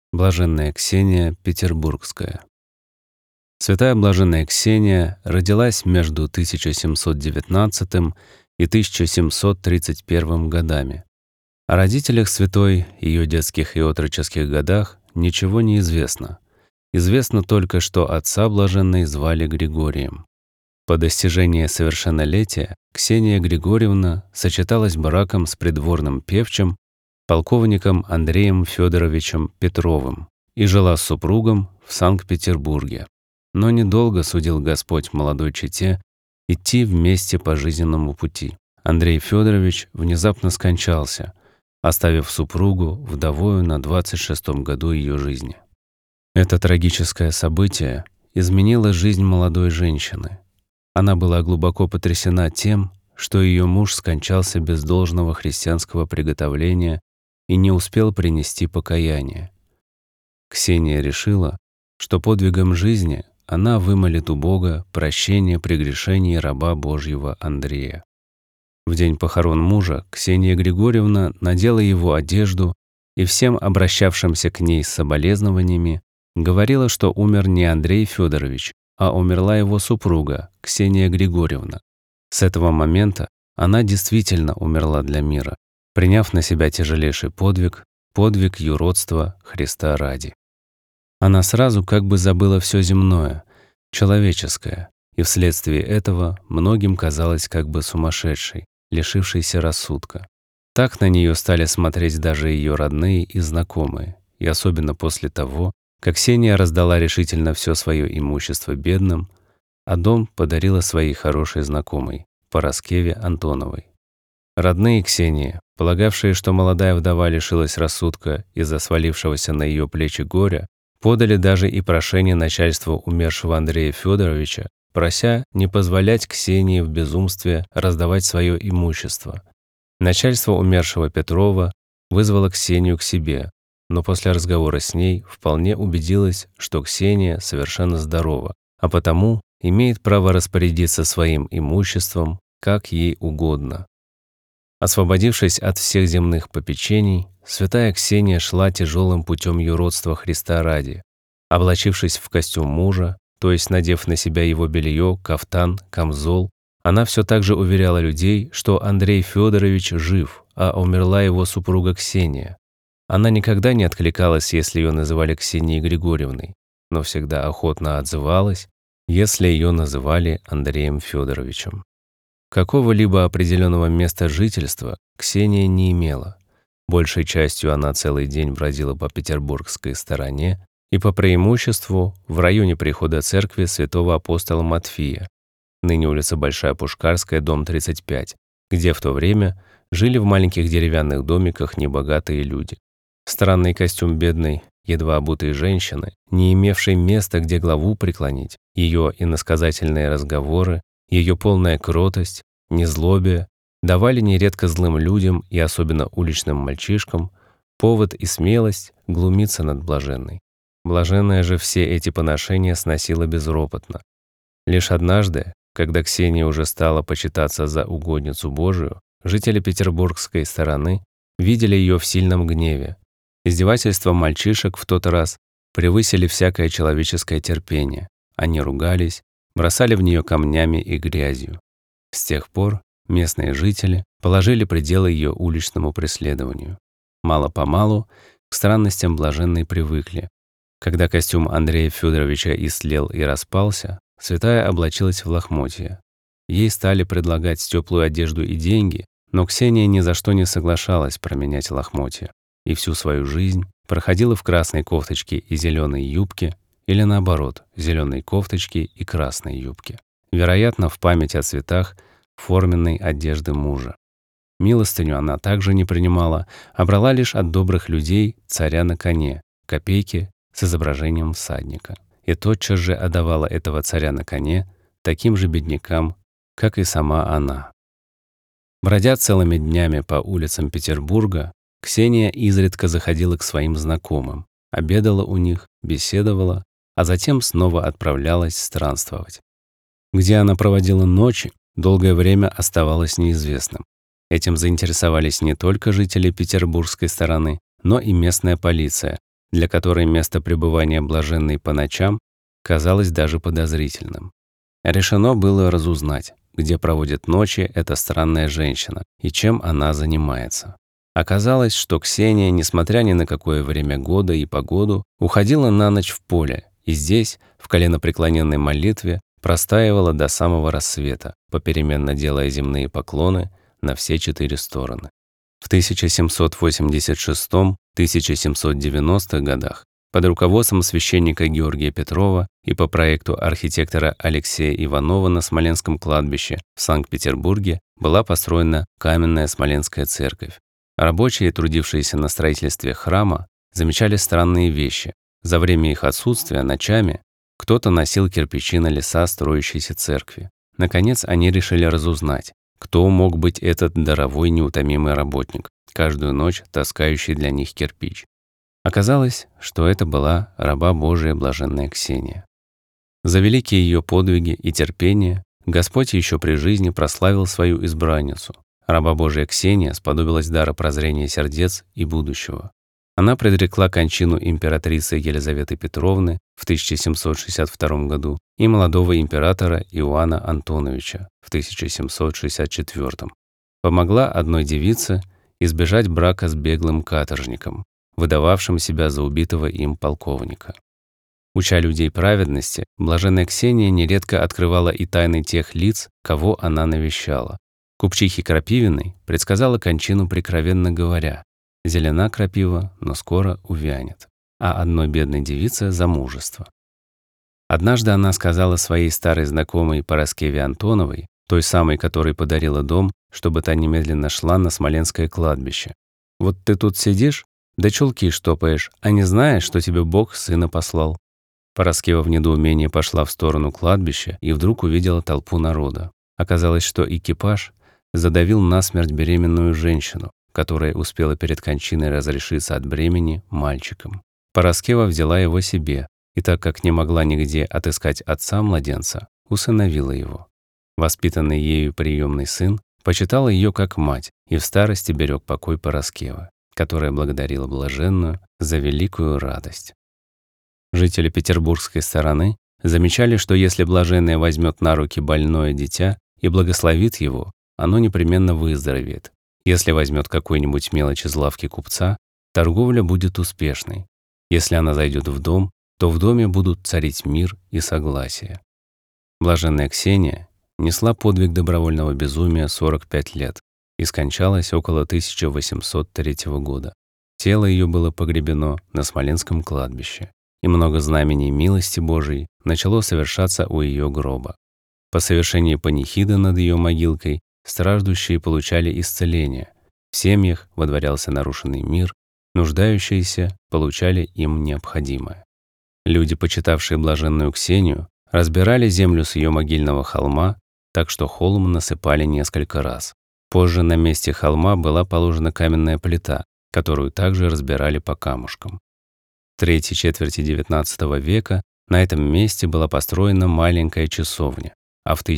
Блаженная Ксения Петербургская. Святая Блаженная Ксения родилась между 1719 и 1731 годами. О родителях святой, ее детских и отроческих годах ничего не известно. Известно только, что отца блаженной звали Григорием. По достижении совершеннолетия Ксения Григорьевна сочеталась браком с придворным певчим, полковником Андреем Федоровичем Петровым, и жила с супругом в Санкт-Петербурге. Но недолго судил Господь молодой чете идти вместе по жизненному пути. Андрей Федорович внезапно скончался, оставив супругу вдовою на 26-м году ее жизни. Это трагическое событие изменило жизнь молодой женщины. Она была глубоко потрясена тем, что ее муж скончался без должного христианского приготовления и не успел принести покаяние. Ксения решила, что подвигом жизни она вымолит у Бога прощение прегрешений раба Божьего Андрея. В день похорон мужа Ксения Григорьевна надела его одежду и всем обращавшимся к ней с соболезнованиями говорила, что умер не Андрей Федорович, а умерла его супруга Ксения Григорьевна. С этого момента она действительно умерла для мира, приняв на себя тяжелейший подвиг юродства Христа ради. Она сразу как бы забыла все земное, человеческое, и вследствие этого многим казалась как бы сумасшедшей, лишившейся рассудка. Так на нее стали смотреть даже ее родные и знакомые, и особенно после того, как Ксения раздала решительно все свое имущество бедным, а дом подарила своей хорошей знакомой, Параскеве Антоновой. Родные Ксении, полагавшие, что молодая вдова лишилась рассудка из-за свалившегося на ее плечи горя, подали даже и прошение начальству умершего Андрея Федоровича, прося не позволять Ксении в безумстве раздавать свое имущество. Начальство умершего Петрова вызвало Ксению к себе, но после разговора с ней вполне убедилось, что Ксения совершенно здорова, а потому имеет право распорядиться своим имуществом, как ей угодно. Освободившись от всех земных попечений, святая Ксения шла тяжелым путем юродства Христа ради. Облачившись в костюм мужа, то есть надев на себя его белье, кафтан, камзол, она все так же уверяла людей, что Андрей Федорович жив, а умерла его супруга Ксения. Она никогда не откликалась, если ее называли Ксенией Григорьевной, но всегда охотно отзывалась, если ее называли Андреем Федоровичем. Какого-либо определенного места жительства Ксения не имела. Большей частью она целый день бродила по петербургской стороне и по преимуществу в районе прихода церкви святого апостола Матфия, ныне улица Большая Пушкарская, дом 35, где в то время жили в маленьких деревянных домиках небогатые люди. Странный костюм бедной, едва обутой женщины, не имевшей места, где главу преклонить, ее иносказательные разговоры, ее полная кротость, незлобие давали нередко злым людям и особенно уличным мальчишкам повод и смелость глумиться над блаженной. Блаженная же все эти поношения сносила безропотно. Лишь однажды, когда Ксения уже стала почитаться за угодницу Божию, жители петербургской стороны видели ее в сильном гневе. Издевательства мальчишек в тот раз превысили всякое человеческое терпение. Они ругались, бросали в нее камнями и грязью. С тех пор местные жители положили пределы ее уличному преследованию. Мало-помалу к странностям блаженной привыкли. Когда костюм Андрея Федоровича истлел и распался, святая облачилась в лохмотья. Ей стали предлагать теплую одежду и деньги, но Ксения ни за что не соглашалась променять лохмотья и всю свою жизнь проходила в красной кофточке и зеленой юбке, или наоборот, зеленой кофточке и красной юбке. Вероятно, в память о цветах форменной одежды мужа. Милостыню она также не принимала, а брала лишь от добрых людей царя на коне, копейки с изображением всадника. И тотчас же отдавала этого царя на коне таким же беднякам, как и сама она. Бродя целыми днями по улицам Петербурга, Ксения изредка заходила к своим знакомым, обедала у них, беседовала, а затем снова отправлялась странствовать. Где она проводила ночи, долгое время оставалось неизвестным. Этим заинтересовались не только жители петербургской стороны, но и местная полиция, для которой место пребывания блаженной по ночам казалось даже подозрительным. Решено было разузнать, где проводит ночи эта странная женщина и чем она занимается. Оказалось, что Ксения, несмотря ни на какое время года и погоду, уходила на ночь в поле и здесь, в коленопреклоненной молитве, простаивала до самого рассвета, попеременно делая земные поклоны на все 4 стороны. В 1786-1790 годах под руководством священника Георгия Петрова и по проекту архитектора Алексея Иванова на Смоленском кладбище в Санкт-Петербурге была построена каменная Смоленская церковь. Рабочие, трудившиеся на строительстве храма, замечали странные вещи. За время их отсутствия ночами кто-то носил кирпичи на леса строящейся церкви. Наконец они решили разузнать, кто мог быть этот даровой неутомимый работник, каждую ночь таскающий для них кирпич. Оказалось, что это была раба Божия блаженная Ксения. За великие ее подвиги и терпение Господь еще при жизни прославил свою избранницу. Раба Божия Ксения сподобилась дара прозрения сердец и будущего. Она предрекла кончину императрицы Елизаветы Петровны в 1762 году и молодого императора Иоанна Антоновича в 1764. Помогла одной девице избежать брака с беглым каторжником, выдававшим себя за убитого им полковника. Уча людей праведности, блаженная Ксения нередко открывала и тайны тех лиц, кого она навещала. Купчихе Крапивиной предсказала кончину, прикровенно говоря: «Зелена крапива, но скоро увянет», а одной бедной девице — замужество. Однажды она сказала своей старой знакомой Параскеве Антоновой, той самой, которой подарила дом, чтобы та немедленно шла на Смоленское кладбище: «Вот ты тут сидишь, да чулки штопаешь, а не знаешь, что тебе Бог сына послал». Параскева в недоумении пошла в сторону кладбища и вдруг увидела толпу народа. Оказалось, что экипаж задавил насмерть беременную женщину, которая успела перед кончиной разрешиться от бремени мальчиком. Параскева взяла его себе, и так как не могла нигде отыскать отца младенца, усыновила его. Воспитанный ею приемный сын почитал ее как мать и в старости берег покой Параскевы, которая благодарила блаженную за великую радость. Жители петербургской стороны замечали, что если блаженная возьмет на руки больное дитя и благословит его, оно непременно выздоровеет. Если возьмет какой-нибудь мелочь из лавки купца, торговля будет успешной. Если она зайдет в дом, то в доме будут царить мир и согласие. Блаженная Ксения несла подвиг добровольного безумия 45 лет и скончалась около 1803 года. Тело ее было погребено на Смоленском кладбище, и много знамений милости Божией начало совершаться у ее гроба. По совершении панихиды над ее могилкой страждущие получали исцеление, в семьях водворялся нарушенный мир, нуждающиеся получали им необходимое. Люди, почитавшие блаженную Ксению, разбирали землю с ее могильного холма, так что холм насыпали несколько раз. Позже на месте холма была положена каменная плита, которую также разбирали по камушкам. В третьей четверти XIX века на этом месте была построена маленькая часовня, а в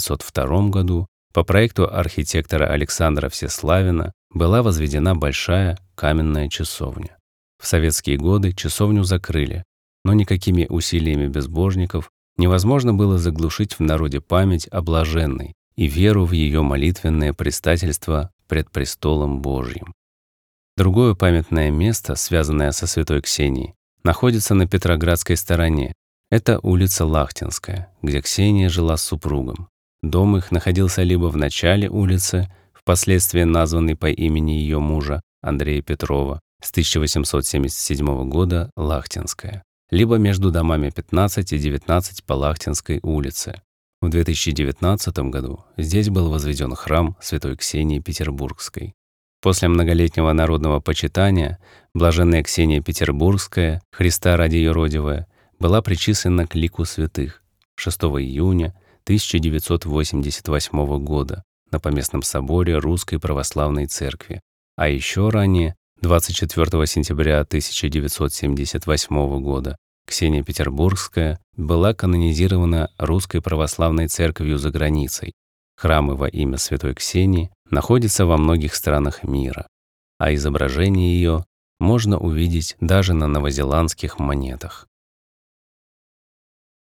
1902 году по проекту архитектора Александра Всеславина была возведена большая каменная часовня. В советские годы часовню закрыли, но никакими усилиями безбожников невозможно было заглушить в народе память о блаженной и веру в ее молитвенное предстательство пред престолом Божьим. Другое памятное место, связанное со святой Ксенией, находится на Петроградской стороне. Это улица Лахтинская, где Ксения жила с супругом. Дом их находился либо в начале улицы, впоследствии названный по имени ее мужа Андрея Петрова, с 1877 года Лахтинская, либо между домами 15 и 19 по Лахтинской улице. В 2019 году здесь был возведен храм святой Ксении Петербургской. После многолетнего народного почитания блаженная Ксения Петербургская, Христа ради юродивая, была причислена к лику святых 6 июня 1988 года на Поместном соборе Русской Православной Церкви, а еще ранее, 24 сентября 1978 года, Ксения Петербургская была канонизирована Русской Православной Церковью за границей. Храмы во имя святой Ксении находятся во многих странах мира, а изображение ее можно увидеть даже на новозеландских монетах.